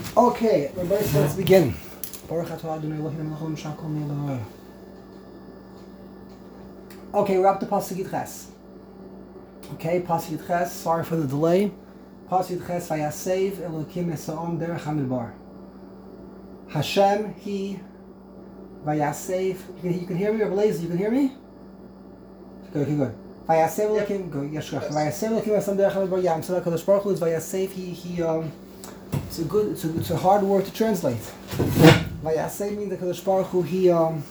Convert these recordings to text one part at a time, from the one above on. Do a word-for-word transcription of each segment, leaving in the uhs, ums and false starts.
Okay, let's begin. Okay, we're up to Pasuk Yitches. Okay, Pasuk Yitches, sorry for the delay. Pasuk Yitches, Vayasev Elokim Esa'om Derech HaMidbar. Hashem, He, Vayasev. You can hear me, or Blaze, you can hear me? Good, okay, good. Vayasev Elokim, good, yes, correct. Vayasev Elokim Esa'om Derech HaMidbar Yam. So HaKadosh Baruch Hu is Vayasev, He, He, um, it's a good, it's a, it's a hard word to translate. Vayasev means the HaKadosh Baruch Hu, He, um,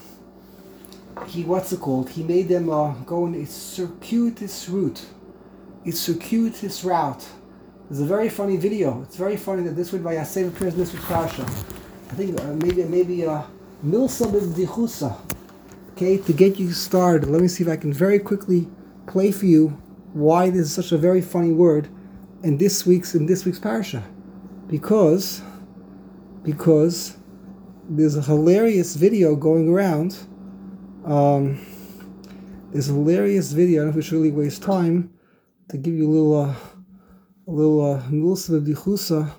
He, what's it called? He made them uh, go in a circuitous route. A circuitous route. There's a very funny video. It's very funny that this word Vayasev appears in this week's parasha. I think uh, maybe maybe uh, Milsa b'Dichusa. Okay, to get you started, let me see if I can very quickly play for you why this is such a very funny word in this week's in this week's parasha. Because because there's a hilarious video going around. Um, there's a hilarious video. I don't know if we should really waste time to give you a little, uh, a little Milsa b'Dichusa,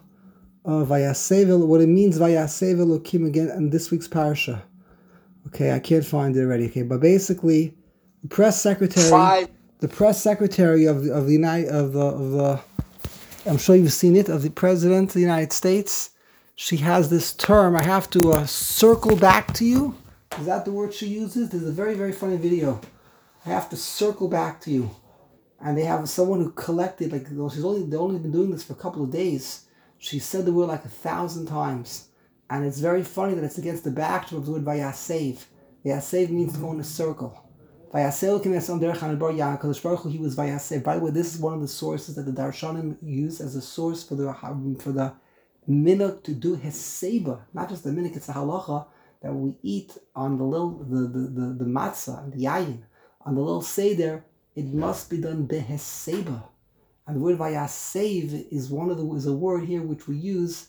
Vayasev, what it means Vayasev Elokim again in this week's parasha. Okay, I can't find it already. Okay, but basically, the press secretary, Five. the press secretary of the, of the United of the of the, I'm sure you've seen it, of the President of the United States. She has this term. I have to uh, circle back to you. Is that the word she uses? There's a very, very funny video. I have to circle back to you. And they have someone who collected, like, she's only, they've only been doing this for a couple of days. She said the word like a thousand times. And it's very funny that it's against the backdrop of the word Vayasev. Vayasev means to go in a circle. Vayasev Kadosh Baruch Hu, he was Vayasev. By the way, this is one of the sources that the Darshanim use as a source for the for the minhag to do Heseba. Not just the minhag, it's the halacha that we eat on the little the the the, the matzah and the yayin on the little seder. It must be done beheseba, and the word vayasev is one of the is a word here which we use,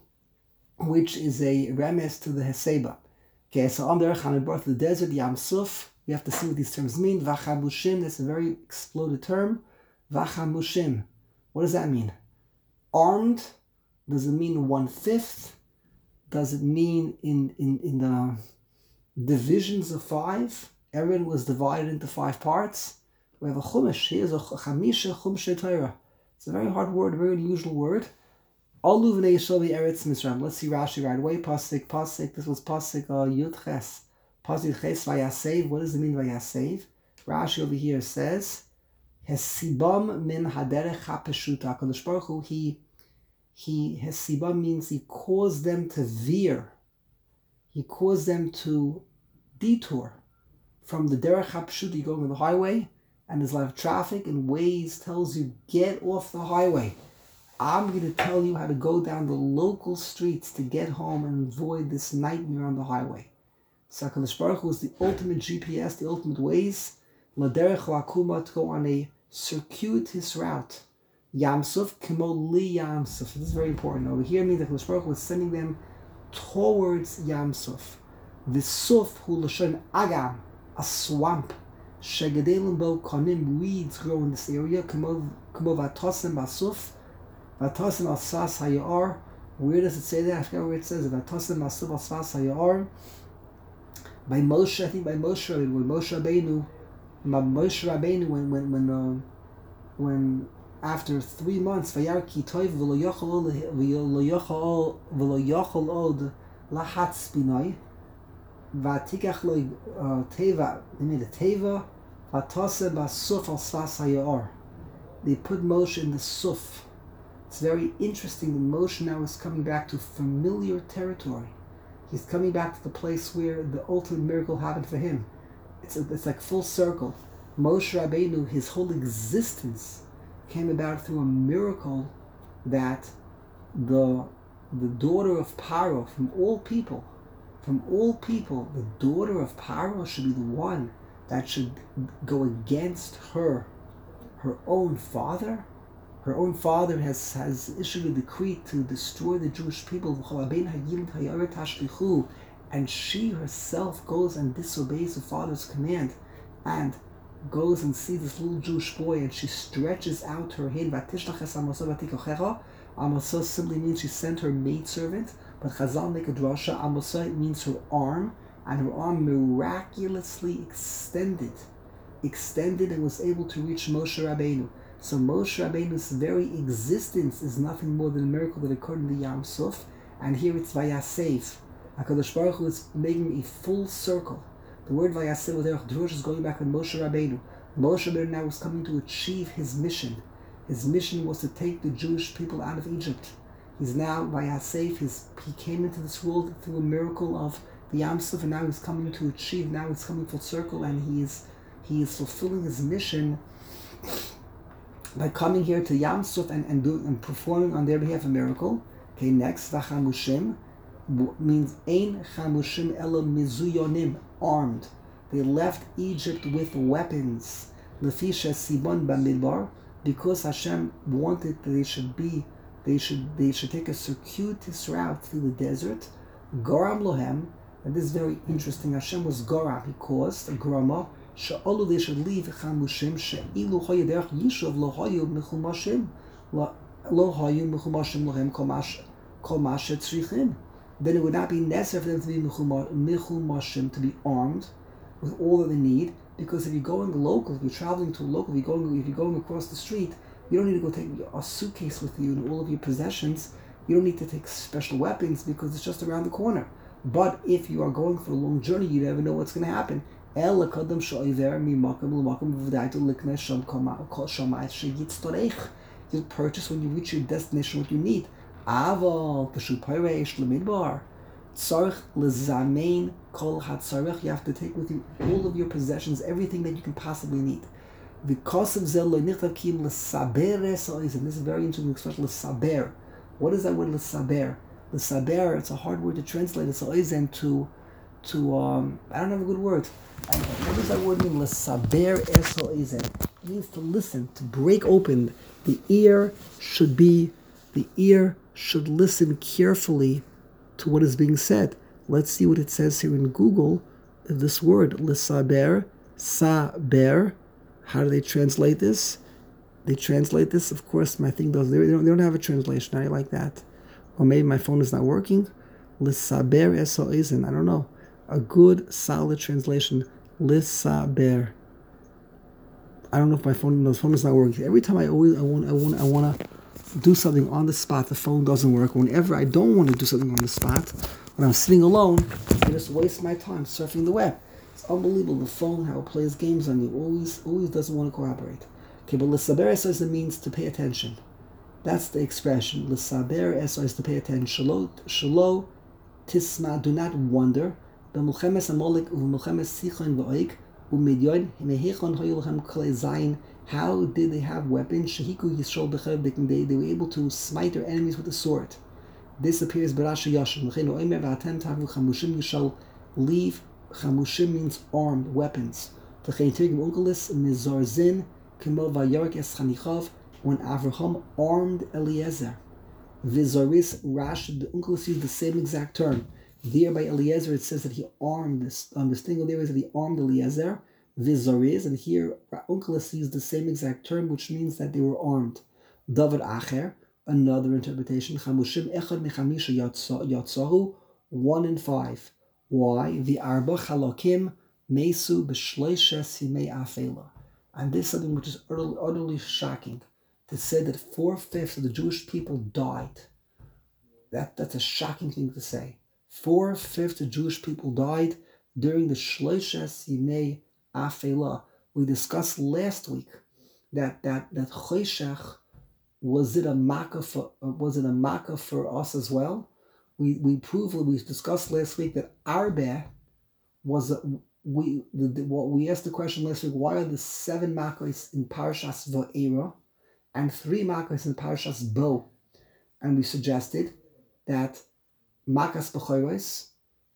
which is a remes to the heseba. Okay, so on the Derech to the desert, Yam Suf, we have to see what these terms mean. Vachamushim, that's a very exploded term. Vachamushim, what does that mean? Armed? Does it mean one fifth? Does it mean in, in, in the divisions of five? Erin was divided into five parts. We have a chumash. Here's a chamisha chumshe Torah. It's a very hard word, a very unusual word. Alu v'nei Yisrael Eretz Mitzrayim. Let's see Rashi right away. Pasik, pasik. This was pasik uh, Yud Ches. Pasik Ches Vayasev. What does it mean Vayasev? Rashi over here says, Hesibam min haderech hapeshuta. HaKadosh Baruch Hu, he He, Hesibam means he caused them to veer. He caused them to detour from the derech hapeshut. You go on the highway, and there's a lot of traffic, and Waze tells you, get off the highway. I'm going to tell you how to go down the local streets to get home and avoid this nightmare on the highway. So HaKadosh Baruch Hu is the ultimate G P S, the ultimate Waze, L'derech ha'akuma, to go on a circuitous route. Yamsuf kimo li Yamsuf. This is very important. Over here means that HaKadosh Baruch Hu was sending them towards Yamsuf. The Suf hu l'shon agam, a swamp. Shegedelim bo konim, weeds grow in this area. Kimo vatosim basuf, vatosim al sas hayar. Where does it say that? I forget where it says it. Vatosim basuf al sas hayar. By Moshe, I think by Moshe, when Moshe Rabbeinu, Moshe Rabbeinu, when when when uh, when after three months, vayar ki toiv v'lo yochol v'lo yochol v'lo yochol od lahatz binay. Vatikach lo teva, they made a teva, vatase basuf al sas hayar. They put Moshe in the suf. It's very interesting that Moshe now is coming back to familiar territory. He's coming back to the place where the ultimate miracle happened for him. It's a, it's like full circle. Moshe Rabbeinu, his whole existence came about through a miracle that the the daughter of Paro, from all people, From all people, the daughter of Paro should be the one that should go against her, her own father. Her own father has, has issued a decree to destroy the Jewish people, and she herself goes and disobeys her father's command, and goes and sees this little Jewish boy, and she stretches out her hand, Amasa simply means she sent her maidservant, but Chazal make a drasha. Amasa means her arm, and her arm miraculously extended, extended and was able to reach Moshe Rabbeinu. So Moshe Rabbeinu's very existence is nothing more than a miracle that occurred in the Yam Suf, and here it's Vayasev. HaKadosh Baruch Hu is making a full circle. The word Vayasev there, Drush is going back on Moshe Rabbeinu. Moshe Rabbeinu now was coming to achieve his mission. His mission was to take the Jewish people out of Egypt. He's now Vayasev. His he came into this world through a miracle of the Yam Suf, and now he's coming to achieve. Now he's coming full circle, and he is he is fulfilling his mission by coming here to Yam Suf and and, do, and performing on their behalf a miracle. Okay, next Vachamushim means Ein Chamushim Ela Mizuyonim, armed. They left Egypt with weapons. Lefisha Sibon Bamidbar, because Hashem wanted that they should be, they should they should take a circuitous route through the desert. Goram Lohem, and this is very interesting. Hashem was Goram, he caused a Gorama. She'olu, they should leave Chamushim. She'ilu Hoyederach Yishuv Lo Hoyu Mechumashim Lo Hoyu Mechumashim Lohem Komash Komash Tzrichim. Then it would not be necessary for them to be mechumashim, to be armed with all that they need, because if you're going local, if you're traveling to a local, if you're going, if you're going across the street, you don't need to go take a suitcase with you and all of your possessions. You don't need to take special weapons because it's just around the corner. But if you are going for a long journey, you never know what's going to happen. You'll purchase when you reach your destination what you need. Aval k'shupareish lemidbar tzarich lezamein kol hatzarich. You have to take with you all of your possessions, everything that you can possibly need. Because of zel lo nichtav kim lesaber esoiz, and this is very interesting expression, lesaber. What is that word lesaber? Lesaber, it's a hard word to translate. It's oizen to to um I don't have a good word. And what does that word mean? Lesaber esoizen. It means to listen, to break open. The ear should be the ear should listen carefully to what is being said. Let's see what it says here in Google. This word, lesaber, saber. How do they translate this? They translate this, of course, my thing does. They don't, they don't have a translation. I like that. Or maybe my phone is not working. Lesaber eso izen. I don't know. A good, solid translation. Lesaber. I don't know if my phone, no, the phone is not working. Every time I always, I want, I want, I want to do something on the spot, the phone doesn't work. Whenever I don't want to do something on the spot, when I'm sitting alone, I just waste my time surfing the web. It's unbelievable, the phone, how it plays games on you, always always doesn't want to cooperate. Okay, but l'saber eso is, it means to pay attention. That's the expression. L'saber eso is to pay attention. Shalo, shalo tisma, do not wonder. B'mulchemes amolik u'mulchemes sichon v'oik u'midyon mehechon hoyulchem klei zayin. How did they have weapons? Shehiku Yisrael b'chev, they they were able to smite their enemies with a sword. This appears b'Rashi Yashin. L'chein oimer v'atem tavu chamushim. You shall leave. Chamushim means armed weapons. L'chein tirgim unkelis mizarzin kimo vayarik es chanichav. When Avraham armed Eliezer, vizaris Rashi, the unkelis used the same exact term. There by Eliezer it says that he armed this. Um, the thing there is that he armed Eliezer. Vizariz, and here Unkelis used the same exact term, which means that they were armed. David Acher, another interpretation. Chamushim echad mechamisha yatzahu, one in five. Why? The arba chalokim mesu b'shloishes yimei afela. And this is something which is utterly, utterly shocking. To say that four-fifths of the Jewish people died. That, that's a shocking thing to say. Four-fifths of Jewish people died during the shloishes yimei Afela. We discussed last week that that that Choshech, was it a makkah for was it a makkah for us as well? We we proved we discussed last week that Arbe was a, we the, the, what we asked the question last week. Why are the seven makkahs in Parashas Va'era and three makkahs in Parashas Bo? And we suggested that makkahs b'choros,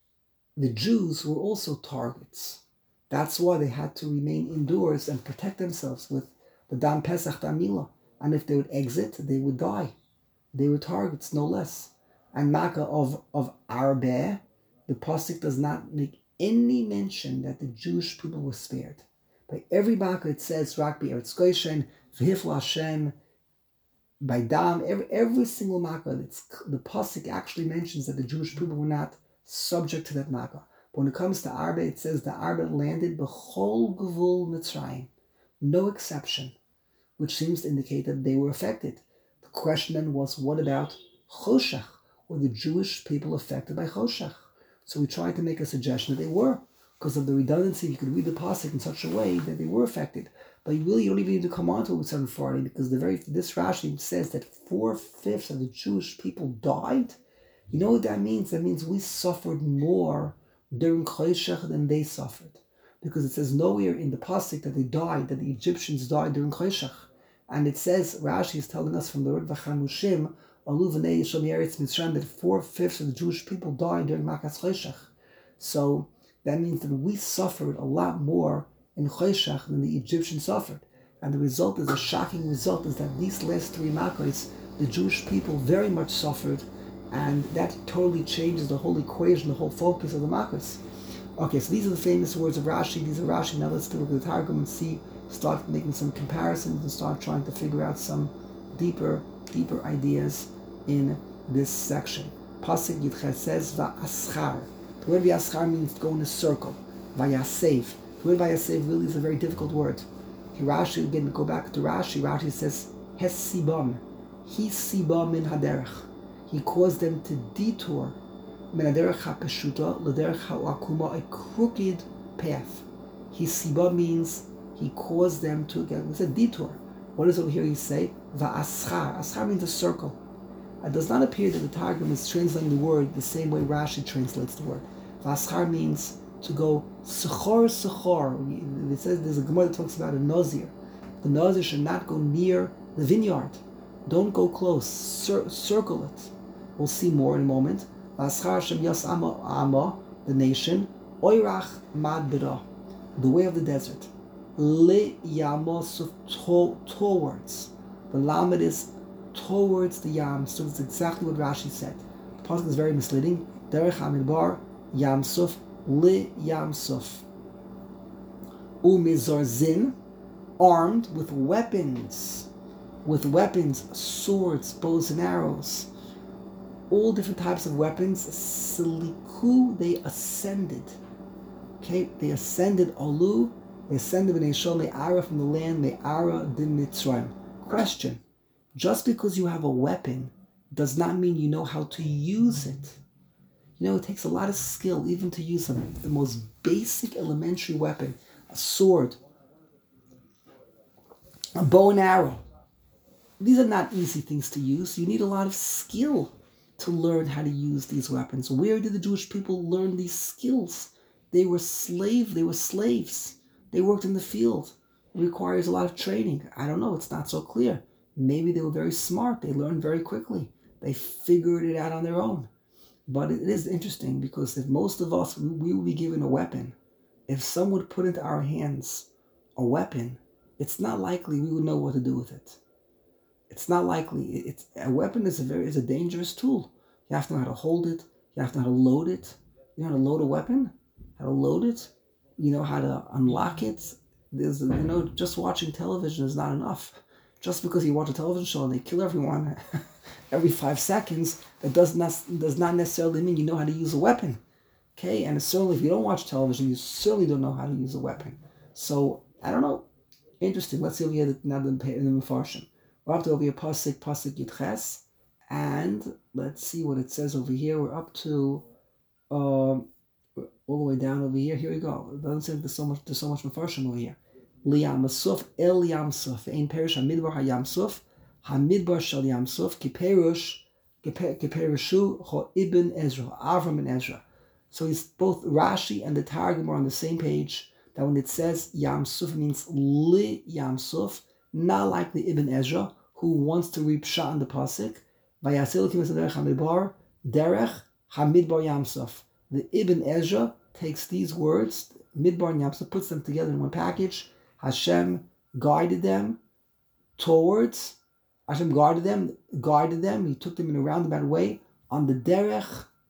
the Jews were also targets. That's why they had to remain indoors and protect themselves with the Dam Pesach Damila. And if they would exit, they would die. They were targets, no less. And Makkah of, of Arbe, the Pasuk does not make any mention that the Jewish people were spared. By every Makkah it says, Rak B'Eretz Goshen, V'hifla Hashem, by Dam, every, every single makkah, it's, the pasuk actually mentions that the Jewish people were not subject to that makkah. But when it comes to Arba, it says the Arba landed b'chol gevul Mitzrayim, no exception, which seems to indicate that they were affected. The question then was, what about Choshech? Were the Jewish people affected by Choshech? So we tried to make a suggestion that they were, because of the redundancy. You could read the pasuk in such a way that they were affected. But you really don't even need to come on to it with seven forty, because the very this Rashi says that four-fifths of the Jewish people died. You know what that means? That means we suffered more during Choshech than they suffered. Because it says nowhere in the pasuk that they died, that the Egyptians died during Choshech. And it says, Rashi is telling us from the word V'chanushim, Alu v'nei Yisham Yeretz Mitzrayim, that four-fifths of the Jewish people died during Makas Choshech. So that means that we suffered a lot more in Choshech than the Egyptians suffered. And the result is, a shocking result, is that these last three Makkos, the Jewish people very much suffered, and that totally changes the whole equation, the whole focus of the Makkos. Okay, so these are the famous words of Rashi. These are Rashi. Now let's look at the Targum and see, start making some comparisons and start trying to figure out some deeper, deeper ideas in this section. Pasuk Yitches says, Va'aschar. The word Va'aschar means to go in a circle. Vayasev. The word Vayasev really is a very difficult word. Rashi, again, go back to Rashi. Rashi says, Hesibam. He sibam min haderech. He caused them to detour min haderech ha'peshuta l'derech ha'akuma, a crooked path. He siba means he caused them to get, it's a detour. What does over here he say? Va'aschar. Aschar means a circle. It does not appear that the Targum is translating the word the same way Rashi translates the word. Va'aschar means to go sechor sechor. It says there's a Gemara that talks about a nazir. The nazir should not go near the vineyard. Don't go close. Cir- circle it. We'll see more in a moment. Va'aschar Shem Yas Amma Amma, the nation. Oirach Madbira, the way of the desert. Le Yamos, towards. The lamed is towards the Yam. So it's exactly what Rashi said. The pasuk is very misleading. Derech Hamidbar Yam Suf Le Yam Suf. Umizorzin, armed with weapons. With weapons, swords, bows and arrows. All different types of weapons. Siliku, they ascended. Okay, they ascended Alu, they ascended B'nai Shol Me'ara from the land, Me'ara din Mitzrayim. Question: just because you have a weapon does not mean you know how to use it. You know, it takes a lot of skill even to use them. The most basic elementary weapon, a sword, a bow and arrow. These are not easy things to use. You need a lot of skill to learn how to use these weapons. Where did the Jewish people learn these skills? They were slave. They were slaves. They worked in the field. It requires a lot of training. I don't know. It's not so clear. Maybe they were very smart. They learned very quickly. They figured it out on their own. But it is interesting, because if most of us, we would be given a weapon, if someone would put into our hands a weapon, it's not likely we would know what to do with it. It's not likely. It's, a weapon is a very is a dangerous tool. You have to know how to hold it. You have to know how to load it. You know how to load a weapon? How to load it? You know how to unlock it? There's, you know, just watching television is not enough. Just because you watch a television show and they kill everyone every five seconds, that does not does not necessarily mean you know how to use a weapon. Okay, and certainly if you don't watch television, you certainly don't know how to use a weapon. So I don't know. Interesting. Let's see if we get now the Mefarshim. We're up to over here, Pasuk, Pasuk Yitches, and let's see what it says over here. We're up to um, all the way down over here. Here we go. It doesn't say there's so much. There's so much Mefarshim over here. Liyam Suf El Yam Suf Ein Perish Hamidbar Hayam Suf Hamidbar Shal Yam Suf Kiperush Kiperushu Ho Ibn Ezra Avram and Ezra. So it's both Rashi and the Targum are on the same page. That when it says Yam Suf, it means Li Yam Suf, not like the Ibn Ezra who wants to reap shot in the pasuk. Vayasil Kim Derech Hamidbar Derech Hamidbar Yam Suf. The Ibn Ezra takes these words, Midbar and Yam Suf, puts them together in one package. Hashem guided them towards, Hashem guided them, guided them, He took them in a roundabout way on the derech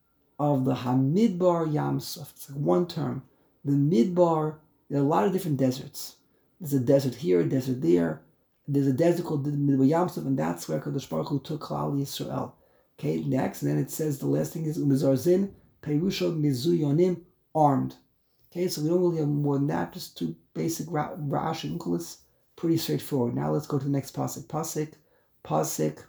of the Hamidbar Yam Suf. It's like one term. The Midbar, there are a lot of different deserts. There's a desert here, a desert there. there's a desert called the Midbar Yamsuf, and that's where Kadosh Baruch Hu took Klal Yisrael. Okay, next, and then it says the last thing is Umezarzin, Perusha Mizuyonim, armed. Okay, so we don't really have more than that, just two basic Rashi and Kulis, pretty straightforward. Now let's go to the next pasuk. Pasuk, pasuk,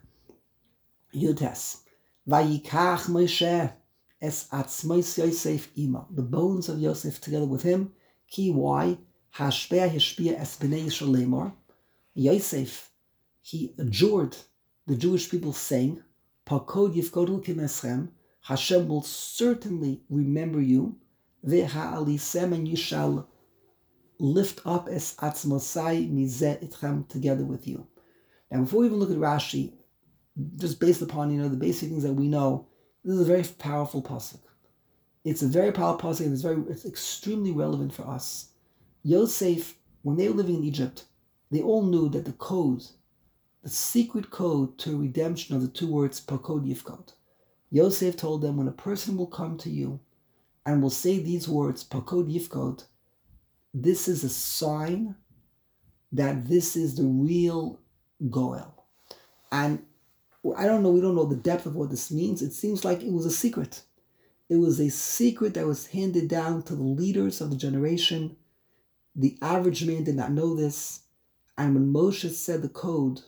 Yutes. Vayikach Moshe es atzmos Yosef ima. The bones of Yosef together with him. Ki why? Hashpeh hishpia es b'nei Yisrael lemor. Yosef, he adjured the Jewish people, saying, Pakod yifkodu kimeschem, Hashem will certainly remember you, ve'ha'alisem, and you shall lift up es atzmosai mizeh itchem, together with you. Now, before we even look at Rashi, just based upon, you know, the basic things that we know, this is a very powerful pasuk. It's a very powerful pasuk, and it's very, it's extremely relevant for us. Yosef, when they were living in Egypt, they all knew that the code, the secret code to redemption of the two words Pakod Yifkod. Yosef told them, when a person will come to you and will say these words Pakod Yifkod, this is a sign that this is the real Goel. And I don't know, we don't know the depth of what this means. It seems like it was a secret. It was a secret that was handed down to the leaders of the generation. The average man did not know this. And when Moshe said the code,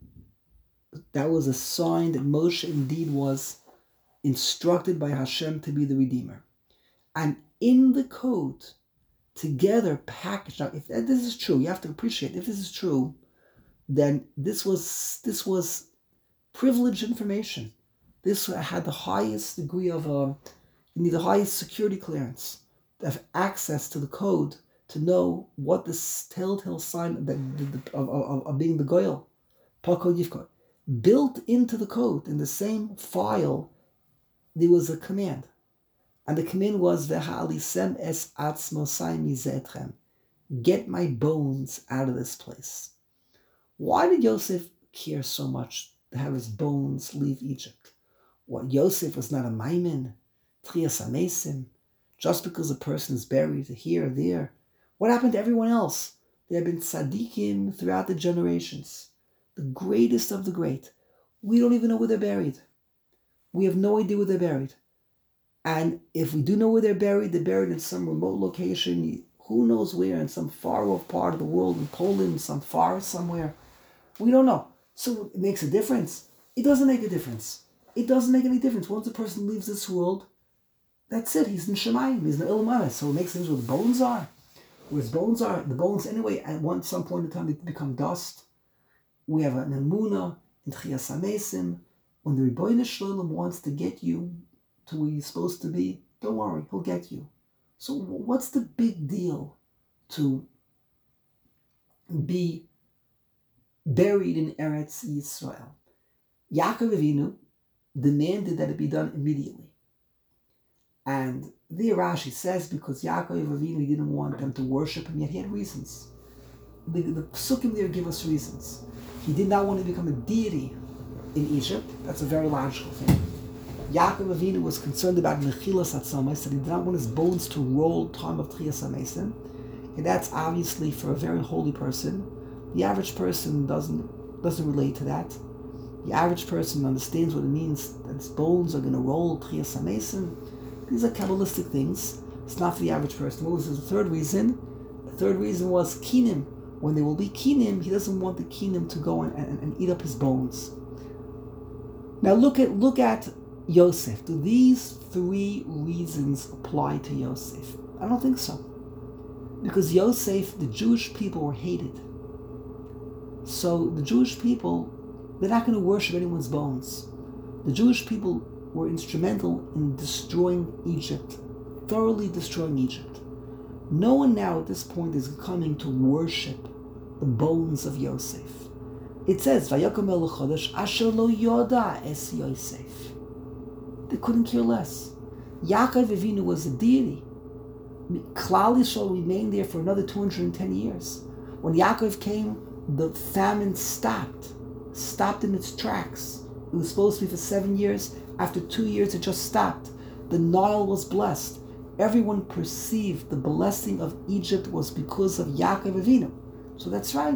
that was a sign that Moshe indeed was instructed by Hashem to be the Redeemer. And in the code, together packaged, now if this is true, you have to appreciate, if this is true, then this was this was privileged information. This had the highest degree of, uh, you need the highest security clearance to have access to the code, to know what this telltale sign that, of, of, of being the Goyal, Pakod Yifkod. Built into the code, in the same file, there was a command. And the command was, V'ha'alisem es atzmosai mizeh etchem. Get my bones out of this place. Why did Yosef care so much to have his bones leave Egypt? What, Yosef was not a maimin, trias amesim, just because a person is buried here or there. What happened to everyone else? There have been tzaddikim throughout the generations, the greatest of the great. We don't even know where they're buried. We have no idea where they're buried. And if we do know where they're buried, they're buried in some remote location, who knows where, in some far-off part of the world, in Poland, some forest somewhere. We don't know. So it makes a difference. It doesn't make a difference. It doesn't make any difference. Once a person leaves this world, that's it. He's in Shemayim. He's in Ilmana. So it makes sense where the bones are. Where his bones are, the bones anyway, at one some point in time, they become dust. We have an Emunah in Chias HaMesim. When the Rebbeinu Shalom wants to get you to where you're supposed to be, don't worry, he'll get you. So what's the big deal to be buried in Eretz Yisrael? Yaakov Avinu demanded that it be done immediately. And the Rashi says because Yaakov Avinu didn't want them to worship him, yet he had reasons. The, the Psukim there give us reasons. He did not want to become a deity in Egypt. That's a very logical thing. Yaakov Avinu was concerned about Mechilas Atzamos, that he did not want his bones to roll time of Trias HaMesim. And that's obviously for a very holy person. The average person doesn't doesn't relate to that. The average person understands what it means that his bones are going to roll Trias HaMesim. These are Kabbalistic things. It's not for the average person. What was the third reason? The third reason was Kinim. When there will be Kinim, he doesn't want the Kinim to go and, and, and eat up his bones. Now look at look at Yosef. Do these three reasons apply to Yosef? I don't think so. Because Yosef, the Jewish people were hated. So the Jewish people, they're not going to worship anyone's bones. The Jewish people were instrumental in destroying Egypt, thoroughly destroying Egypt. No one now at this point is coming to worship the bones of Yosef. It says, Vayakom el chodesh asher lo yoda es Yosef. They couldn't care less. Yaakov Avinu was a deity. Klal Yisrael remained there for another two hundred ten years. When Yaakov came, the famine stopped, stopped in its tracks. It was supposed to be for seven years. After two years, it just stopped. The Nile was blessed. Everyone perceived the blessing of Egypt was because of Yaakov Avinu. So that's right.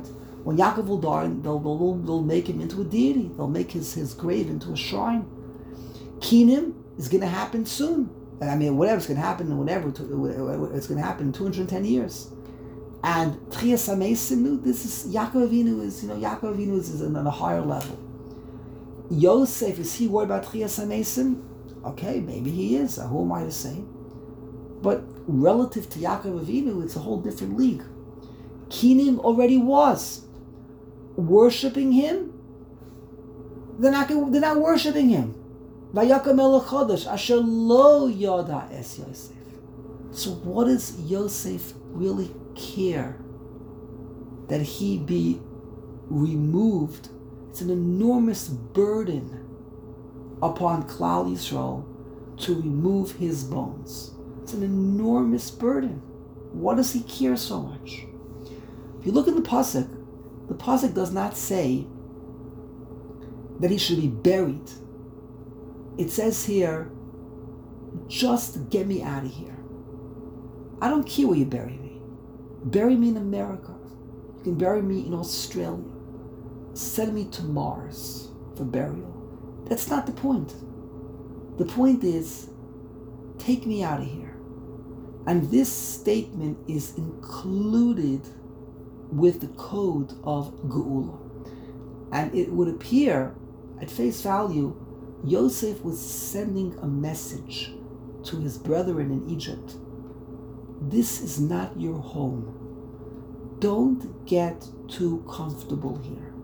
When Yaakov will die, they'll, they'll, they'll make him into a deity. They'll make his, his grave into a shrine. Kinim is going to happen soon. I mean, whatever's going to happen, whatever, it's going to happen in two hundred ten years. And Tchias HaMesim, this is, Yaakov Avinu is, you know, Yaakov Avinu is, is on a higher level. Yosef, is he worried about Tchias HaMesim? Okay, maybe he is. Who am I to say? But relative to Yaakov Avinu, it's a whole different league. Kinim already was worshipping him. They're not, they're not worshipping him. Vayakam Melech Chodesh asher lo yada es Yosef. So what does Yosef really care that he be removed? It's an enormous burden upon Klal Yisrael to remove his bones. It's an enormous burden. What does he care so much? If you look at the pasuk, the pasuk does not say that he should be buried. It says here, just get me out of here. I don't care where you bury me. Bury me in America. You can bury me in Australia. Send me to Mars for burial. That's not the point. The point is, take me out of here. And this statement is included with the code of Geula. And it would appear, at face value, Yosef was sending a message to his brethren in Egypt. This is not your home. Don't get too comfortable here.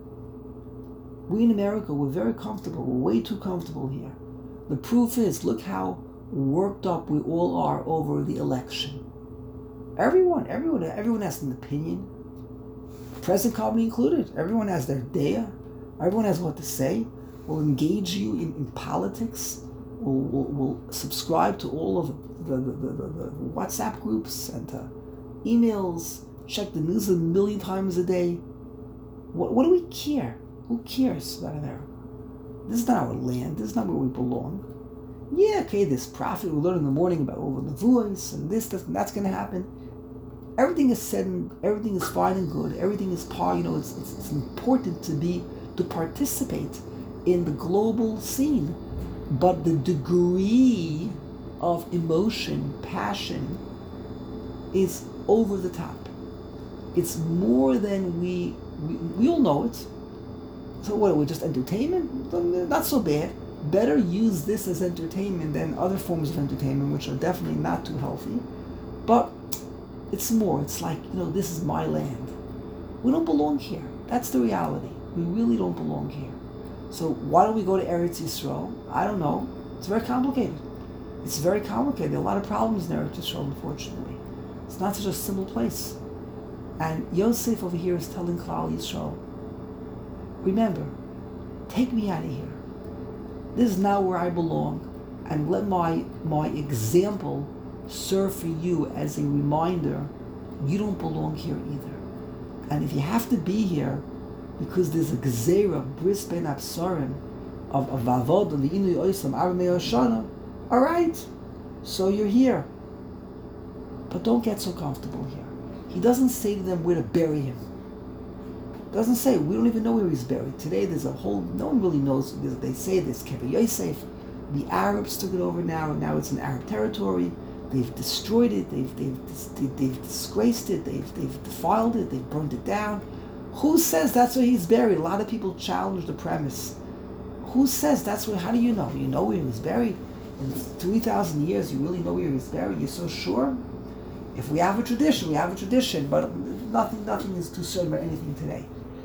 We in America, we're very comfortable. We're way too comfortable here. The proof is, look how worked up we all are over the election. Everyone, everyone, everyone has an opinion. Present company included. Everyone has their daya. Everyone has what to say. Will engage you in, in politics. Will will will subscribe to all of the, the, the, the, the WhatsApp groups and uh, emails. Check the news a million times a day. What what do we care? Who cares about America? This is not our land. This is not where we belong. Yeah, okay, this prophet we learn in the morning about over the voice and this, this and that's going to happen. Everything is said and everything is fine and good. Everything is par. You know, it's, it's it's important to be to participate in the global scene, but the degree of emotion, passion, is over the top. It's more than we we, we all know it. So what? We're just entertainment? Not so bad. Better use this as entertainment than other forms of entertainment, which are definitely not too healthy. But it's more. It's like, you know, this is my land. We don't belong here. That's the reality. We really don't belong here. So why don't we go to Eretz Yisrael? I don't know. It's very complicated. It's very complicated. There are a lot of problems in Eretz Yisrael, unfortunately. It's not such a simple place. And Yosef over here is telling Klal Yisrael, remember, take me out of here. This is not where I belong. And let my my example serve for you as a reminder, you don't belong here either. And if you have to be here, because there's a gzeira, bris ben absarim, of of vavod and the inu oisam armei oshana. All right, so you're here, but don't get so comfortable here. He doesn't say to them where to bury him. Doesn't say. We don't even know where he's buried today. There's a whole. No one really knows. They say this Kever Yosef. The Arabs took it over now, and now it's in Arab territory. They've destroyed it. They've they've they've disgraced it. They've they've defiled it. They've burned it down. Who says that's where he's buried? A lot of people challenge the premise. Who says that's where? How do you know? You know where he was buried? In three thousand years, you really know where he was buried? You're so sure? If we have a tradition, we have a tradition, but nothing nothing is too certain about anything today.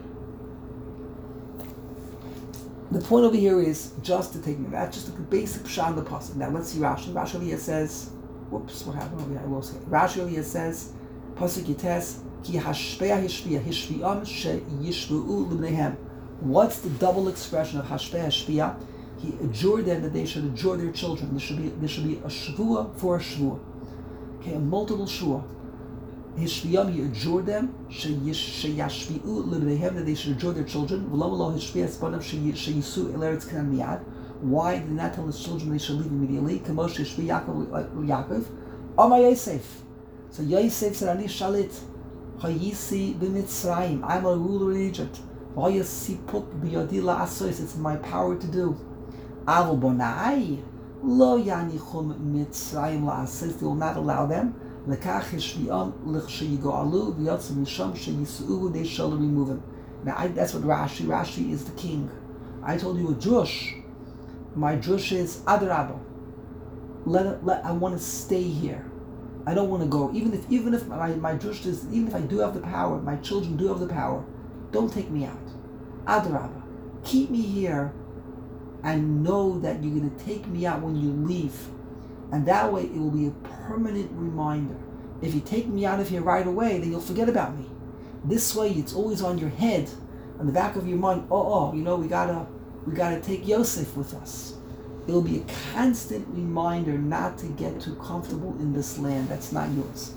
The point over here is just to take me. That's just a basic pshat in the pasuk. Now let's see Rashi. Rashi over here says, whoops, what happened over here? I lost it. Rashi over here says, pasuk yites ki hashpeah hishpiyah hishpiyam she yishvuu libneihem. What's the double expression of hashpeah hishpiyah? He adjured them that they should adjure their children. There should be there should be a shvua for a shvua. Okay, a multiple shvua. Hishpiyam, he adjured them sheyashviu libneihem, that they should adjure their children. V'lo hishpiyah spanav sheyisu el eretz Canaan miyad. Why did he not tell his children they should leave immediately? Kamosh hishpiyah Yaakov Yaakov. Amar Yosef. So Yosef said, Ani shalit. Hayisi b'Mitzrayim. I'm a ruler in Egypt. Hayasi put b'yadi la'asos. It's my power to do. Avol bonai lo yanichum Mitzrayim la'asos. They will not allow them. Lekach hishviam l'chsheyigoalu v'yotzim misham sheyisu'u. They shall remove him. Now I, that's what Rashi. Rashi is the king. I told you a Jewish. My Jewish is Adarabah. Let, it, let I want to stay here. I don't want to go. Even if even if my, my Jewish is, even if I do have the power, my children do have the power, don't take me out. Adarabah. Keep me here and know that you're going to take me out when you leave. And that way it will be a permanent reminder. If you take me out of here right away, then you'll forget about me. This way it's always on your head, on the back of your mind, oh, oh, you know, we gotta we gotta take Yosef with us. It'll be a constant reminder not to get too comfortable in this land that's not yours.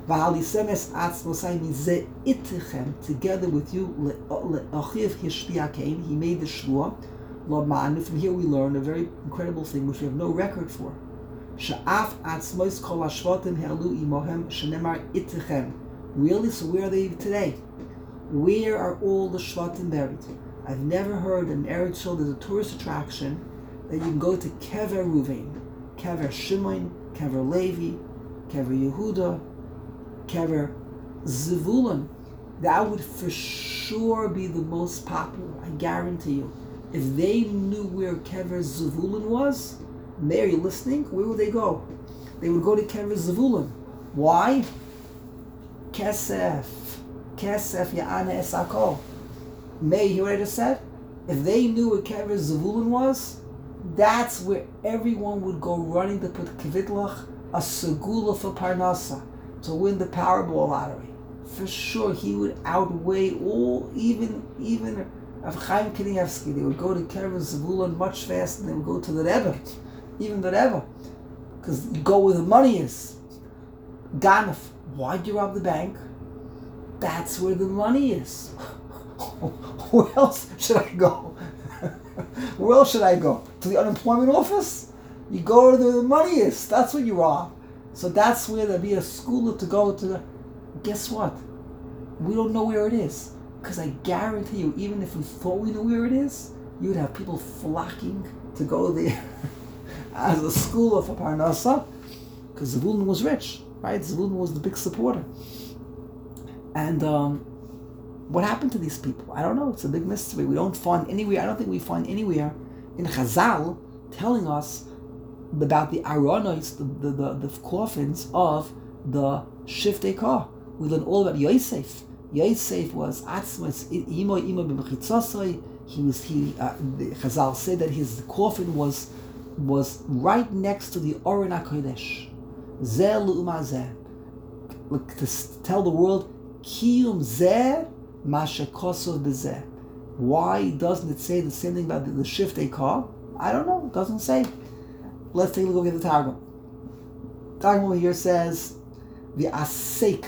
Together with you, he made the shvua. From here we learn a very incredible thing which we have no record for. Really? So where are they today? Where are all the Shvatim buried? I've never heard in Eretz Yisrael there's a tourist attraction that you can go to Kever Ruvain, Kever Shimon, Kever Levi, Kever Yehuda, Kever Zevulun. That would for sure be the most popular, I guarantee you. If they knew where Kever Zevulun was, Mary, listening, where would they go? They would go to Kever Zevulun. Why? Kesef. Kesef Ya'ana Esakol. May you hear what I just said? If they knew where Kever Zevulun was, that's where everyone would go running to put Kvitlach, a segula for Parnasa, to win the Powerball lottery. For sure, he would outweigh all, even even of Chaim Kanievsky. They would go to Kever Zevulun much faster than they would go to the Rebbe, even the Rebbe, because you go where the money is. Ganef. Why'd you rob the bank? That's where the money is. Where else should I go? Where else should I go? To the unemployment office? You go where the money is. That's where you rob. So that's where there'll be a school to go to. The, guess what? We don't know where it is. Because I guarantee you, even if we thought we knew where it is, you would have people flocking to go there as a school of Parnasa. Because Zevulun was rich. Right, Zevulun was the big supporter. And um, what happened to these people? I don't know. It's a big mystery. We don't find anywhere, I don't think we find anywhere in Chazal telling us about the aronos, the, the, the, the coffins of the Shiftei Kah. We learn all about Yosef. Yosef was Atzmas, Imo, Imo b'mechitzosoi. He was, he, uh, the Chazal said that his coffin was, was right next to the Oren HaKodesh. Zeh lu'uma zeh. To tell the world, Kiyum zeh masha kosov b'zeh. Why doesn't it say the same thing about the, the Shiftei Kah? I don't know. It doesn't say. Let's take a look at the Targum. Targum over here says, V'asek.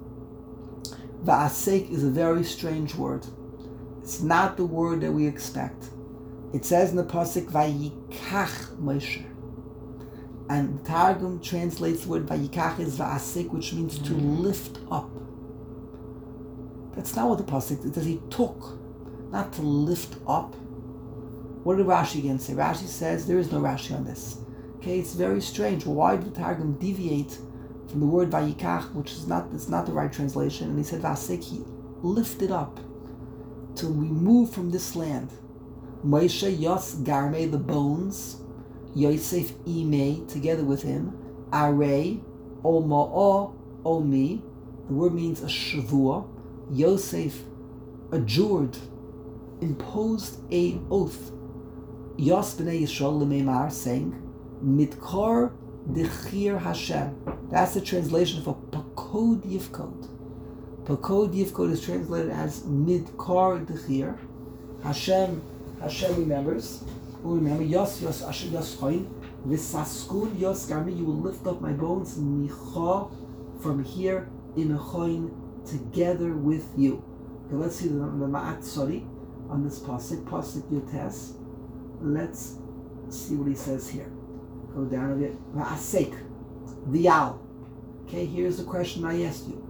V'asek is a very strange word. It's not the word that we expect. It says in the pasuk, Vayikach Moshe. And the Targum translates the word Vayikach is Va'asik, which means to lift up. That's not what the pasuk says. He took, not to lift up. What did Rashi again say? Rashi says there is no Rashi on this. Okay, it's very strange. Why did the Targum deviate from the word Vayikach, which is not it's not the right translation? And he said Va'asik, he lifted up to remove from this land. Moshe Yos Garme, the bones. Yosef Ime, together with him. Are, O Ma'o, O Mi. The word means a shavua. Yosef adjured, imposed a oath. Yos b'nei Yisrael l'meimar, saying, Midkar dechir Hashem. That's the translation for Pakod Yivkod. Pakod Yivkod is translated as Midkar dechir. Hashem, Hashem remembers. Remember, Yos, Yos, Asher, Yos, Choin, V'saskun, Yos, Garmi, you will lift up my bones, Micha, from here, in a Choin, together with you. Okay, let's see the, the Ma'at Sori on this pasuk, pasuk Yotes. Let's see what he says here. Go down a bit. V'asek, V'yal. Okay, here's the question I asked you.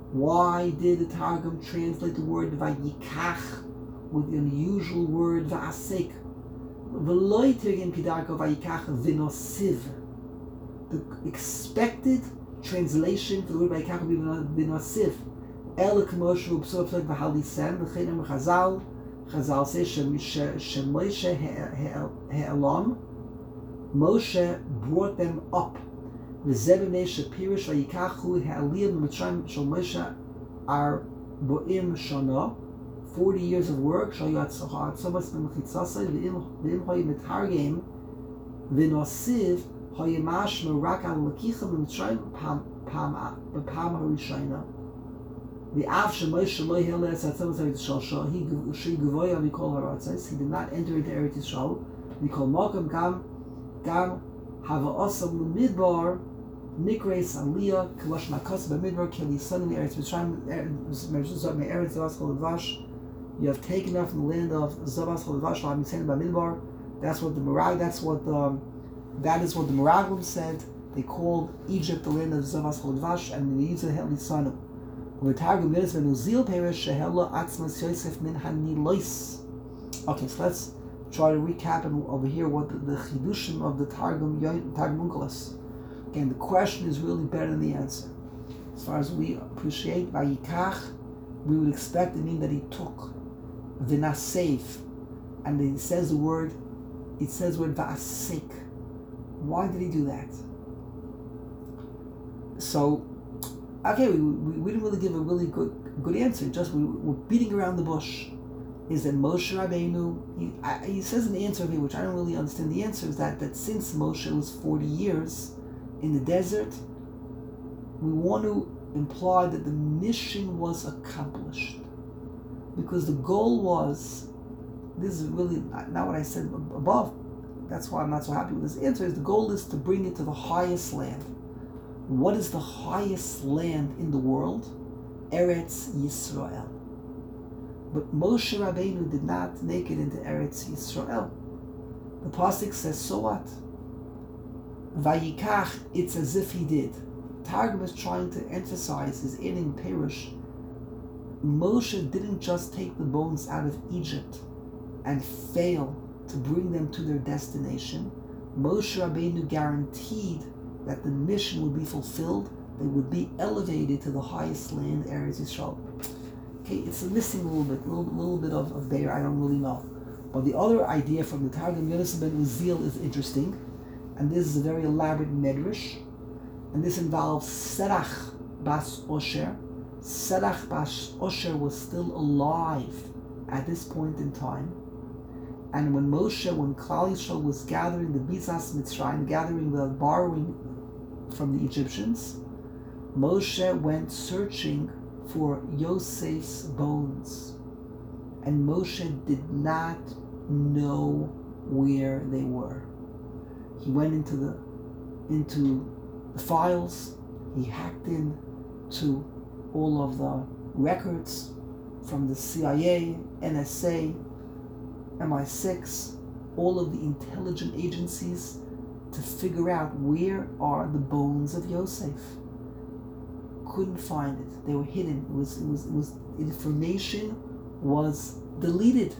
Why did the Targum translate the word vayikach with the unusual word va'asek? V'loi tirgim kidarko vayikach v'nosiv. The expected translation for the word vayikach would be v'nosiv. El k'moshe u'psov p'sok v'halisem v'chenem Chazal. Chazal says Moshe he'elam. Moshe brought them up. V'zebimei shepirish vayikachu he'aliyah b'mitzrayim shel Moshe ar bo'im shana. Forty years of work. Shal yatzachar tzavas b'mechitzasai v'im hoy mitargem v'nosiv hoy mashma rak al lakicha b'mitzrayim pam pam b'pam harishayna. The Avshe Moshe lo yeleh esatzavas Eretz Yisrael he she gavoya mikol haratzos. He did not enter into Eretz Yisrael. Mikol makom gam gam hava osam l'midbar nikreis aliyah k'losh makos b'midbar k'li son in Eretz Mitzrayim Eretz Eretz Zavas Chol Dvash. You have taken off from the land of Zavas Chol Dvash l'Am Yisrael b'midbar. That's what the Merag. That's what the that is what the Meraglim said. They called Egypt the land of Zavas Chol Dvash, and they used it Heli Sanu. Okay, so let's try to recap and over here what the, the chidushim of the Targum Targum Onkelos. Again, the question is really better than the answer. As far as we appreciate vayikach, we would expect to mean that he took v'nasev, and it says the word, it says the word va'asik. Why did he do that? So. Okay, we, we, we didn't really give a really good good answer. Just we were beating around the bush. Is that Moshe Rabbeinu? He, I, he says in the answer here, which I don't really understand. The answer is that that since Moshe was forty years in the desert, we want to imply that the mission was accomplished, because the goal was. This is really not what I said above. That's why I'm not so happy with this answer. Is the goal is to bring it to the highest land. What is the highest land in the world? Eretz Yisrael. But Moshe Rabbeinu did not make it into Eretz Yisrael. The pasuk says, so what? Vayikach, it's as if he did. Targum is trying to emphasize, is adding Perush. Moshe didn't just take the bones out of Egypt and fail to bring them to their destination. Moshe Rabbeinu guaranteed that the mission would be fulfilled, they would be elevated to the highest land, Eretz Yisrael. Okay, it's missing a little bit, a little, little bit of, of there, I don't really know. But the other idea from the Targum Yonasan ben Uziel is interesting, and this is a very elaborate medrash, and this involves Serach bas Osher. Serach bas Osher was still alive at this point in time. And when Moshe, when Klal Yisrael was gathering the Bizas Mitzrayim, gathering the borrowing from the Egyptians, Moshe went searching for Yosef's bones. And Moshe did not know where they were. He went into the into the files, he hacked in to all of the records from the C I A, N S A, M I six, all of the intelligence agencies to figure out where are the bones of Yosef. Couldn't find it. They were hidden. It was, it was, it was, information was deleted.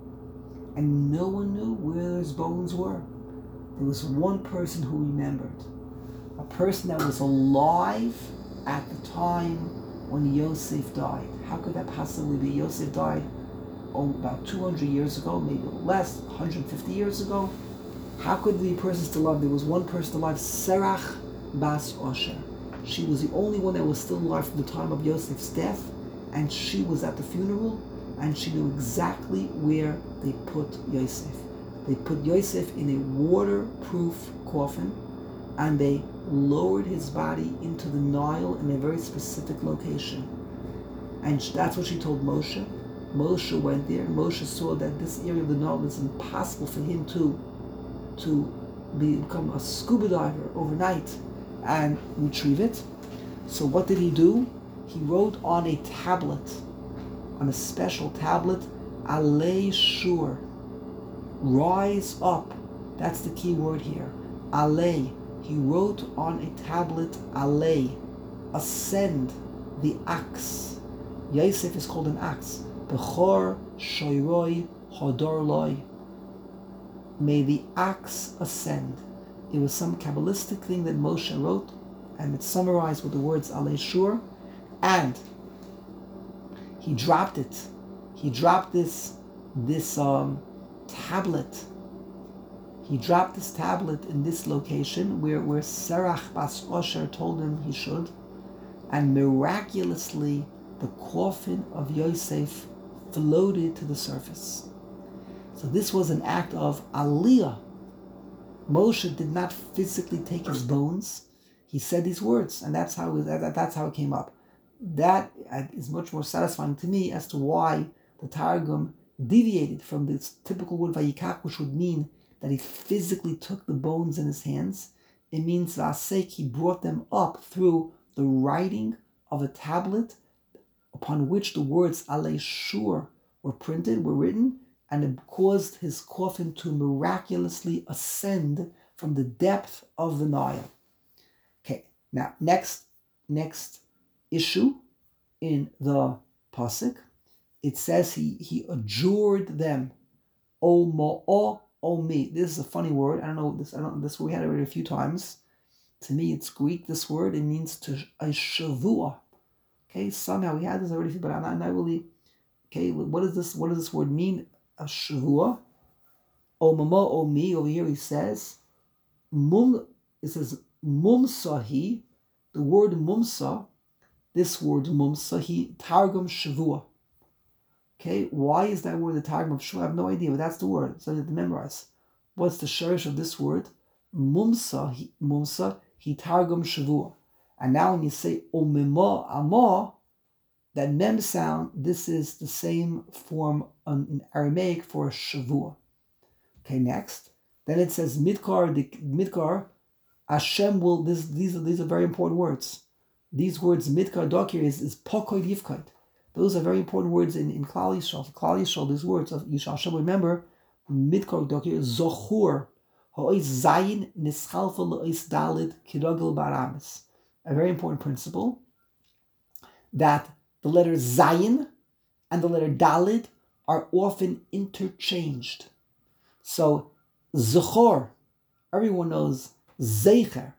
And no one knew where his bones were. There was one person who remembered. A person that was alive at the time when Yosef died. How could that possibly be? Yosef died oh, about two hundred years ago, maybe less, one hundred fifty years ago. How could the person still alive? There was one person alive, Serach bas Osher. She was the only one that was still alive from the time of Yosef's death, and she was at the funeral, and she knew exactly where they put Yosef. They put Yosef in a waterproof coffin, and they lowered his body into the Nile in a very specific location. And that's what she told Moshe. Moshe went there. Moshe saw that this area of the Nile was impossible for him to, to be, become a scuba diver overnight and retrieve it. So what did he do? He wrote on a tablet, on a special tablet, Alei Shur, rise up. That's the key word here. Alei. He wrote on a tablet, Alei, ascend, the axe. Yosef is called an axe. Bechor shoyroi hodor loy. May the axe ascend. It was some Kabbalistic thing that Moshe wrote, and it's summarized with the words Alei Shur, and he dropped it. He dropped this this um, tablet. He dropped this tablet in this location where, where Serach Bas Osher told him he should, and miraculously the coffin of Yosef floated to the surface. So this was an act of aliyah. Moshe did not physically take his bones. He said these words, and that's how it, that, that's how it came up. That is much more satisfying to me as to why the Targum deviated from this typical word vayikach, which would mean that he physically took the bones in his hands. It means v'asek, he brought them up through the writing of a tablet upon which the words Alei Shur were printed, were written, and it caused his coffin to miraculously ascend from the depth of the Nile. Okay, now next next issue in the pasuk, it says he he adjured them, O mo'o o me. This is a funny word. I don't know this. I don't. This we had it already a few times. To me, it's Greek. This word, it means to a shavua. Okay, somehow we had this already, but I'm not, not really. Okay, what does this? What does this word mean? A shavua. O mamo o me. Over here, he says mum. It says mumsahi. The word mumsa. This word mumsa. He targum shavua. Okay, why is that word the targum of shavua? I have no idea, but that's the word. So you have to memorize. What's the shirish of this word? Mumsa. He, mumsa. He targum shavua. And now when you say omima amah, that mem sound, this is the same form in Aramaic for shavua. Okay, next. Then it says midkar, the midkar, Hashem will, this, these, are, these are very important words. These words, midkar dokir, is, is pokoid yivkoid. Those are very important words in, in Klal Yisrael. For Klal Yisrael, these words of Yishal Hashem, remember, midkar dokir is zochur, ha'ois zayin nischalfa la'ois dalid kiragel baramis. A very important principle, that the letter Zayin and the letter Dalid are often interchanged. So, Zechor, everyone knows Zecher.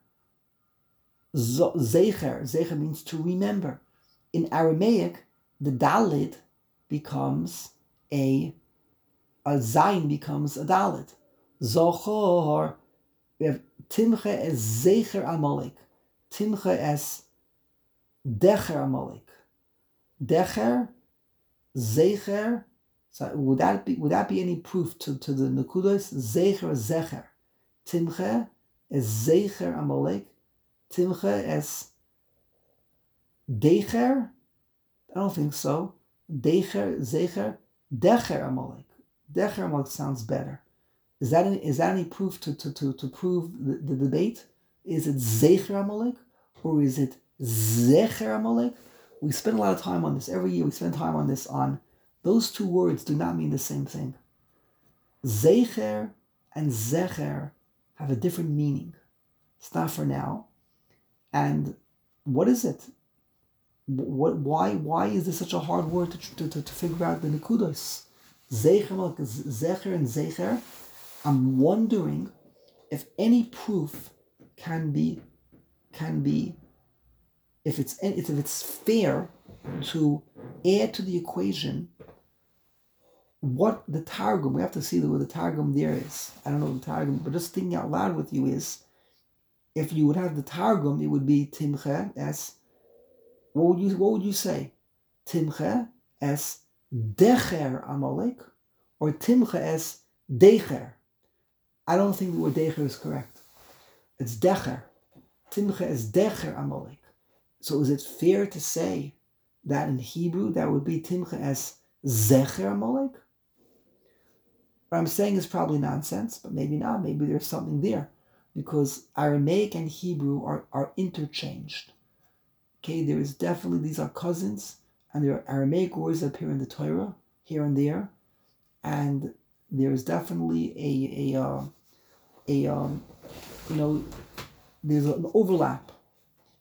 Zecher, Zecher means to remember. In Aramaic, the Dalid becomes a, a Zayin becomes a Dalid. Zechor, we have Timche as Zecher Amalek. Timche es Decher Amalek. Decher, Zecher. So would that be would that be any proof to, to the Nekudos? Zecher, Zecher. Timche es Zecher Amalek. Timche es Decher. I don't think so. Decher, Zecher, Decher Amalek. Decher Amalek sounds better. Is that any, is that any proof to, to, to, to prove the, the debate? Is it Zecher Amalek or is it Zecher Amalek? We spend a lot of time on this. Every year we spend time on this. On those two words do not mean the same thing. Zecher and Zecher have a different meaning. It's not for now. And what is it? What? Why? Why is this such a hard word to to, to, to figure out the nekudos? Zecher Amalek, Zecher and Zecher. I'm wondering if any proof can be can be if it's if it's fair to add to the equation what the Targum, we have to see what the Targum there is. I don't know the Targum, but just thinking out loud with you is, if you would have the Targum, it would be Timche as, what would you what would you say? Timche as Decher Amalek, or Timche as Decher? I don't think the word Decher is correct. It's Decher. Timche as Decher Amalek. So is it fair to say that in Hebrew that would be Timche as Zecher Amalek? What I'm saying is probably nonsense, but maybe not. Maybe there's something there, because Aramaic and Hebrew are, are interchanged. Okay, there is definitely, these are cousins, and there are Aramaic words that appear in the Torah here and there, and there is definitely a a uh, a um, you know, there's an overlap.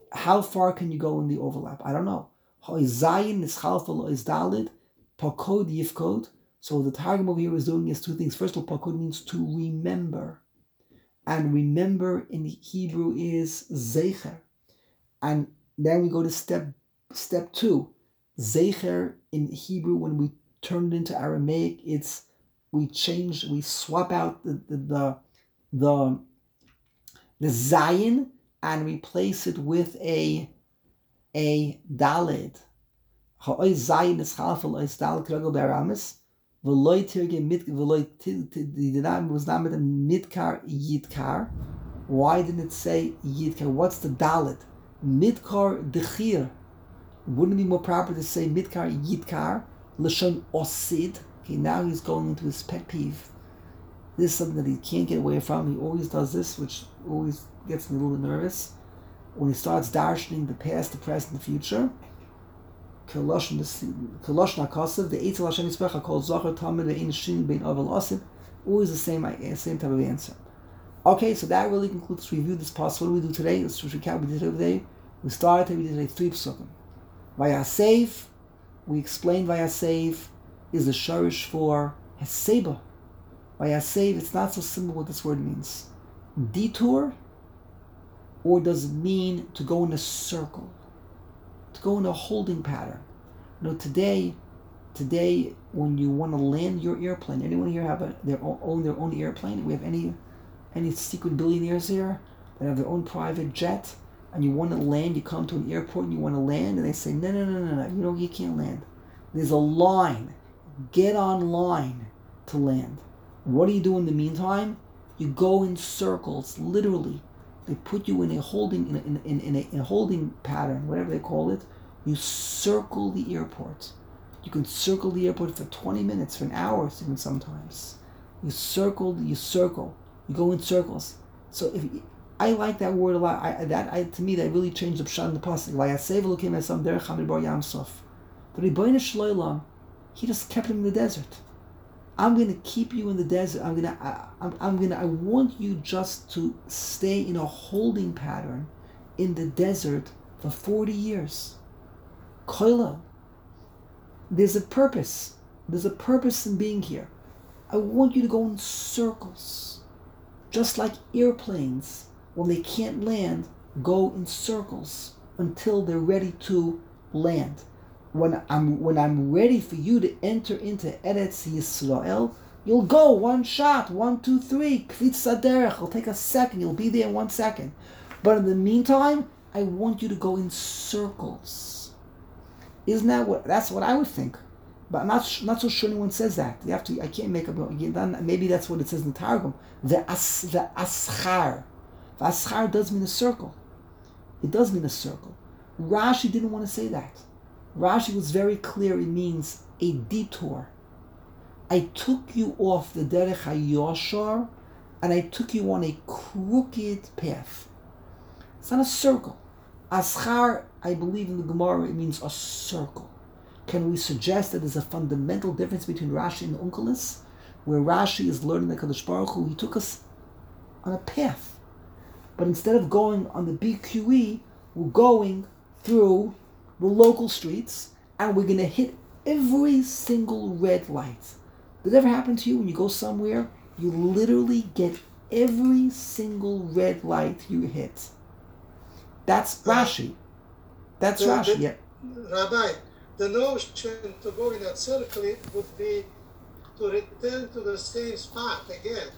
how far can you go in the overlap? I don't know. Zayin is chalfa is dalid, pakod yifkod. So the Targum over here is doing is two things. First of all, pakod means to remember. And remember in Hebrew is zecher. And then we go to step step two. Zecher in Hebrew, when we turn it into Aramaic, it's we change, we swap out the the the the, the zayin and replace it with a a dalid. Ha'oy zayin is chalfel is dalid kregel beramis. V'loy tirge mit v'loy the name was not with a midkar yidkar. Why didn't it say yidkar? What's the dalid? Midkar dechir. Wouldn't it be more proper to say midkar yidkar? Lashon osid. Okay, now he's going into his pet peeve. This is something that he can't get away from. He always does this, which always gets me a little nervous. When he starts darshaning the past, the present, the future. Kolosh Nakasav, the Eitzel Hashem Yispecha called Zachar Tamid Ve'in Shin Bein Avel Asid. Always the same, same type of answer. Okay, so that really concludes to review this passage. What do we do today? Let's just recap what we did today. We started, we did today three psukim. Vayasev, we explained Vayasev is the shorish for Heseba. Vayasev, it's not so simple what this word means. Detour, or does it mean to go in a circle? To go in a holding pattern. You know, today, today when you want to land your airplane, anyone here have a, their own, own their own airplane? We have any any secret billionaires here that have their own private jet, and you want to land? You come to an airport and you want to land, and they say, no, no, no, no, no, you know you can't land. There's a line. Get on line to land. What do you do in the meantime? You go in circles, literally. They put you in a holding in a, in, in, in, a, in a holding pattern, whatever they call it. You circle the airport. You can circle the airport for twenty minutes, for an hour, even sometimes. You circle, you circle. You go in circles. So if I like that word a lot. I, that I, to me that really changed the pshat in the pasuk. Vayasev Elokim esam derech hamidbar yam sof. But Rebbeinu Shloim, he just kept him in the desert. I'm going to keep you in the desert. I'm going to, I, I'm, I'm going to, I want you just to stay in a holding pattern in the desert for forty years. Koila, there's a purpose. There's a purpose in being here. I want you to go in circles. Just like airplanes, when they can't land, go in circles until they're ready to land. When I'm when I'm ready for you to enter into Eretz Yisrael, you'll go one shot, one, two, three, kvitz saderech. It'll take a second. You'll be there in one second. But in the meantime, I want you to go in circles. Isn't that what? That's what I would think. But I'm not not so sure anyone says that. You have to. I can't make up. Maybe that's what it says in the Targum. The as the aschar, the aschar does mean a circle. It does mean a circle. Rashi didn't want to say that. Rashi was very clear. It means a detour. I took you off the derech hayoshar, and I took you on a crooked path. It's not a circle. Aschar, I believe in the Gemara, it means a circle. Can we suggest that there's a fundamental difference between Rashi and the Onkelos, where Rashi is learning the Kadosh Baruch Hu, he took us on a path. But instead of going on the B Q E, we're going through the local streets, and we're going to hit every single red light. Did it ever happen to you when you go somewhere, you literally get every single red light you hit? That's Rashi. That's the, Rashi, the, yeah. Rabbi, the notion to go in a circle would be to return to the same spot again.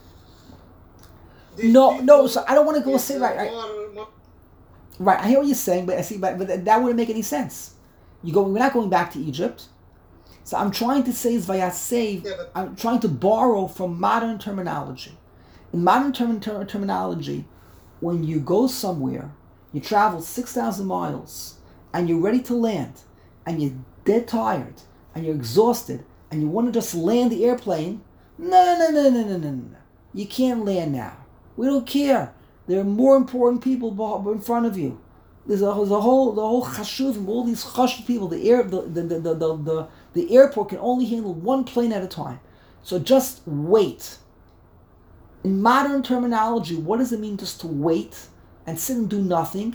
These No, no, so I don't want to go is, say uh, right, right. more- more- Right, I hear what you're saying, but I see, but, but that wouldn't make any sense. You go, we're not going back to Egypt. So I'm trying to say is Vayasev, Yeah, but- I'm trying to borrow from modern terminology. In modern term, ter- terminology, when you go somewhere, you travel six thousand miles, and you're ready to land, and you're dead tired, and you're exhausted, and you want to just land the airplane, no, no, no, no, no, no, no. You can't land now. We don't care. There are more important people in front of you. There's a, there's a whole the whole chashuv, all these chashuv people. The air the the, the, the, the, the the airport can only handle one plane at a time. So just wait. In modern terminology, what does it mean just to wait and sit and do nothing?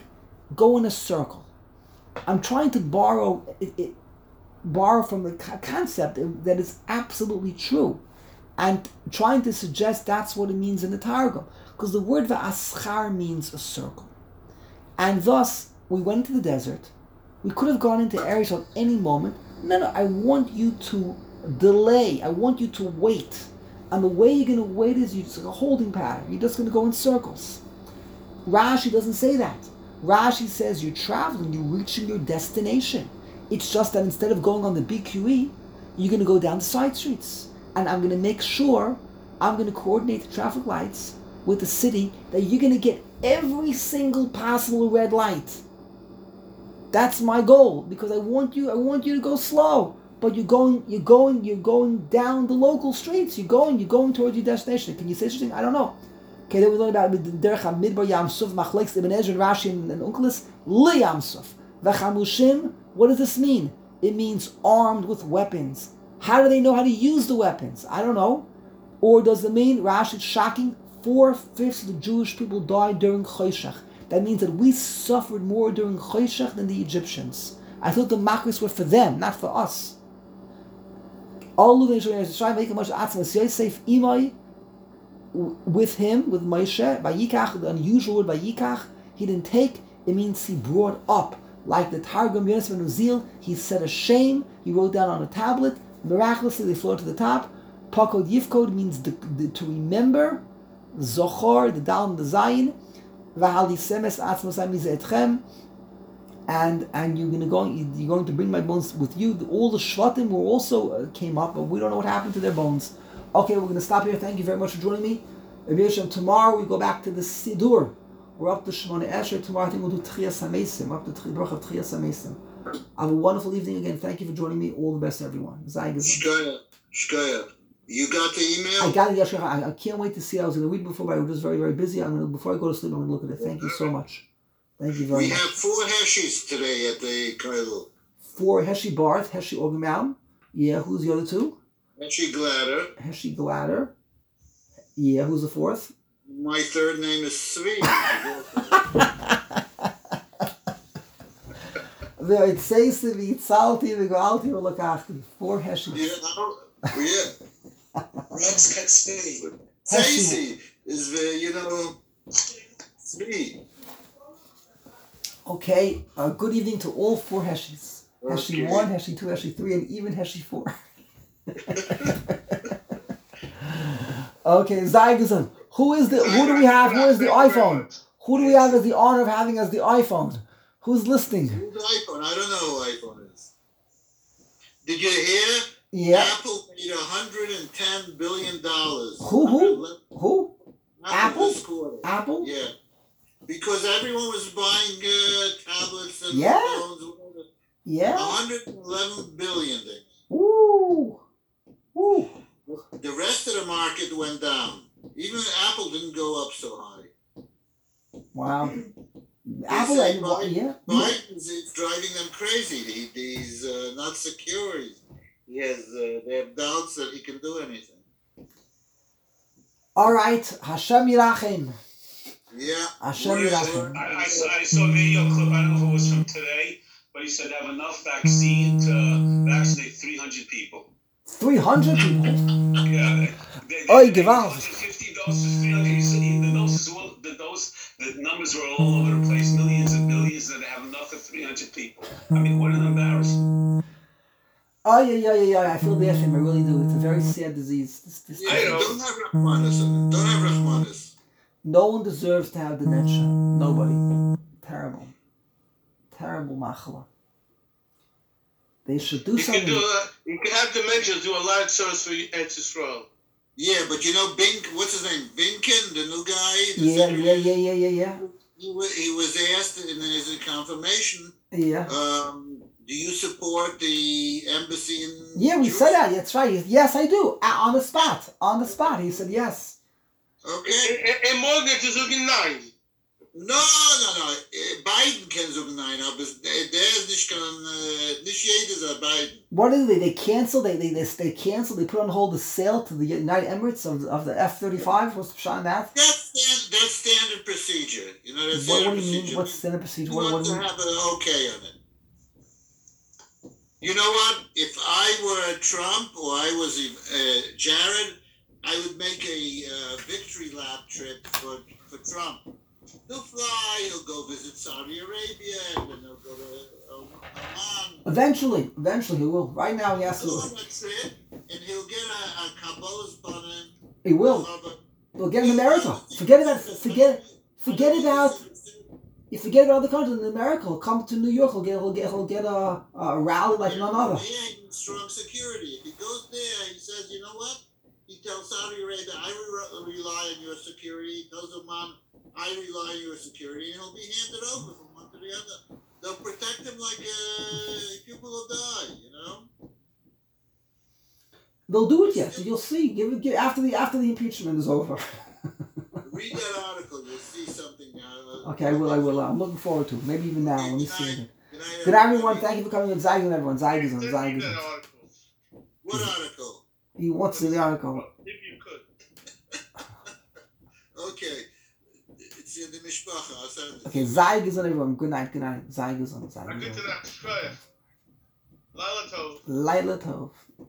go in a circle. I'm trying to borrow it, it, borrow from the concept that is absolutely true, and trying to suggest that's what it means in the Targum, because the word va'aschar means a circle, and thus we went to the desert. We could have gone into areas at any moment. No, no, I want you to delay. I want you to wait. And the way you're going to wait is you're just like a holding pattern. You're just going to go in circles. Rashi doesn't say that. Rashi says you're traveling, you're reaching your destination. It's just that instead of going on the B Q E, you're going to go down the side streets. And I'm going to make sure, I'm going to coordinate the traffic lights with the city that you're going to get every single possible red light. That's my goal, because I want you I want you to go slow. But you're going you're going you're going down the local streets. You're going you're going towards your destination. Can you say something? I don't know. Okay, then we learn about Derech HaMidbar Yam Suf Machlekes Ibn Ezra and Rashi and Onkelos Li Yam Suf. V'chamushim. What does this mean? It means armed with weapons. How do they know how to use the weapons? I don't know. Or does it mean, Rashi, it's shocking, four-fifths of the Jewish people died during Choshech. That means that we suffered more during Choshech than the Egyptians. I thought the Makris were for them, not for us. All of the Israelis try to make a much atzmas Yosef Imai with him, with Moshe, Vayikach, the unusual word Vayikach, he didn't take, it means he brought up. Like the Targum Yonis ben Uzziel, he said a shame, he wrote down on a tablet, miraculously they floated to the top. Pakod Yifkod means the, the, to remember, Zochor, the Dal and the Zayin, and and you're gonna go. You're going to bring my bones with you. All the Shvatim were also uh, came up, but we don't know what happened to their bones. Okay, we're gonna stop here. Thank you very much for joining me. Tomorrow we go back to the Sidur. We're up to Shemona Esher. Tomorrow I think we'll do Tchias HaMesim. We're up to the Bracha of Tchias HaMesim. Have a wonderful evening again. Thank you for joining me. All the best, everyone. Shkoya, Shkoya. You got the email? I got it, Yashar. I, I can't wait to see it. I was going to read before, but I was just very, very busy. I'm gonna, before I go to sleep, I'm going to look at it. Thank you so much. Thank you very we much. We have four Heshis today at the Kollel. Four Heshi Barth, Heshi Orgamaum. Yeah, who's the other two? Heshi Gladder. Heshi Gladder. Yeah, who's the fourth? My third name is Svi. It says to me, Tzalti, we go out here, look after me. Four Heshis. Yeah, yeah. Rubs cut Svi. Stacy is, uh, you know, Svi. Okay, uh, good evening to all four Heshis. Okay. Heshi one, Heshi two, Heshi three, and even Heshi four. Okay, Zygazon. Who is the? Who do we have? Who is the iPhone? Who do we have as the honor of having as the iPhone? Who's listening? Who's the iPhone? I don't know who iPhone is. Did you hear? Yeah. Apple made a hundred and ten billion dollars. Who? Who? Who? Apple? Apple? Apple? Yeah. Because everyone was buying uh, tablets and yeah. phones. Whatever. Yeah. one hundred eleven billion dollars. Ooh. Ooh. The rest of the market went down. Even Apple didn't go up so high. Wow. Apple, and, Biden, yeah. Biden's it's driving them crazy. He, he's uh, not secure. He's, he has, uh, they have doubts that he can do anything. All right. Hashem Yirachem. Yeah. Hashem Yirachem. I, I, saw, I saw a video clip, I don't know if it was from today, but he said they have enough vaccine to vaccinate three hundred people. three hundred people? Yeah. Oy, gewalt. fifty doses, three hundred. He said the doses, the dose, the numbers were all over the place, millions and millions, that they have enough for three hundred people. I mean, what an embarrassment. Oh, yeah, yeah, yeah, yeah. I feel bad for him. I really do. It's a very sad disease. This, this yeah, don't have Rahmanis. Don't have Rahmanis. No one deserves to have dementia. Nobody. Terrible. Terrible machala. They should do you something. Can do a, you can have dementia, do a lot of service for Eretz Yisrael. Yeah, but you know, Bink, what's his name? Binkin, the new guy? The yeah, yeah, yeah, yeah, yeah, yeah. He was, he was asked in his confirmation, yeah. Um, do you support the embassy in Yeah, we Jerusalem? said that. That's right. Yes, I do. Uh, on the spot. On the spot. He said yes. Okay. And mortgage is looking nine. No, no, no. Biden Biden can sagen nein, aber der ist nicht kann, nicht jeder ist Biden. What did they? They canceled. They they they, they canceled. They put on hold the sale to the United Emirates of, of the F thirty-five. What's the shot on that? That's stand, that's standard procedure. You know, that's What, standard what do you procedure. mean? What's standard procedure? You What, what want do to you mean? have an okay on it. You know what? If I were Trump or I was uh, Jared, I would make a uh, victory lap trip for, for Trump. He'll fly, he'll go visit Saudi Arabia, and then he'll go to Oman. Eventually, eventually he will. Right now he has He'll to. have a trip, and he'll get a, a Kabbalah's button. He will. He'll get in America. Forget about. Forget. Forget about. You forget about other countries. In America, he'll come to New York. He'll get. He'll get. He'll get a, a rally like none other. He ain't strong security. If he goes there, he says, you know what? He tells Saudi Arabia, I re- rely on your security. He tells Oman, I rely on your security, and he'll be handed over from one to the other. They'll protect him like uh, people will die, you know. They'll do it yet. You'll see. Give it. Give, after the after the impeachment is over. Read that article. You'll see something. Uh, Okay, I will. I will. I'm looking forward to it. Maybe even now. Okay, Let me good see night. it. Good night, Good night, everyone. everybody. Thank you for coming in. Zygin, everyone. Zygin, Send me Zygin. that article, What article? He wants the article. if you could. Okay. It's in the Mishpacha. I'll send it. Okay, Zygin, everyone. Good night. Good night. Zygin, I get to Zygin. that shkoyach. Lila Tov. Laila Tov.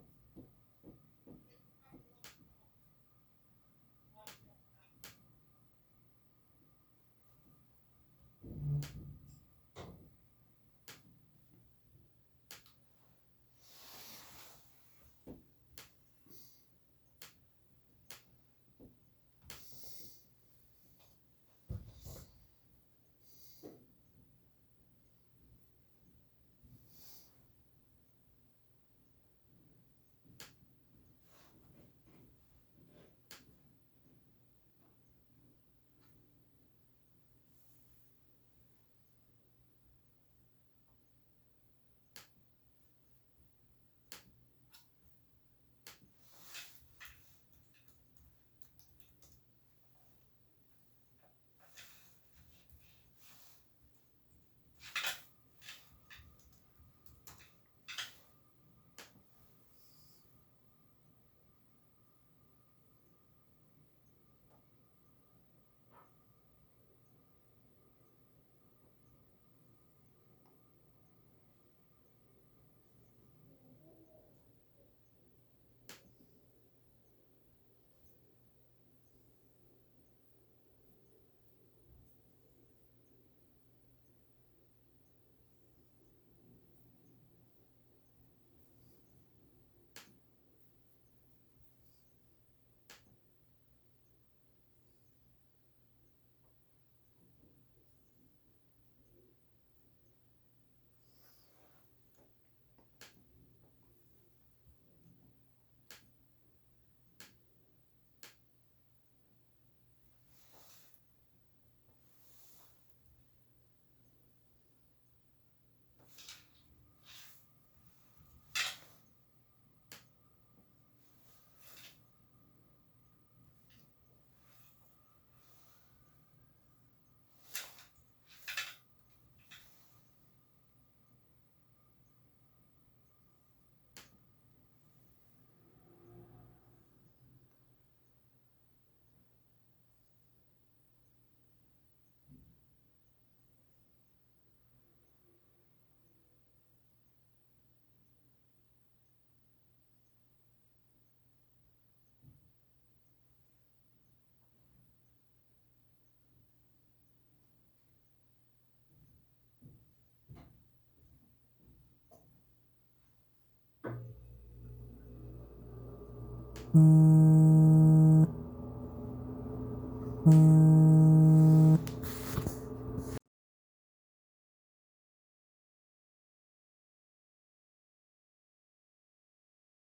Mm.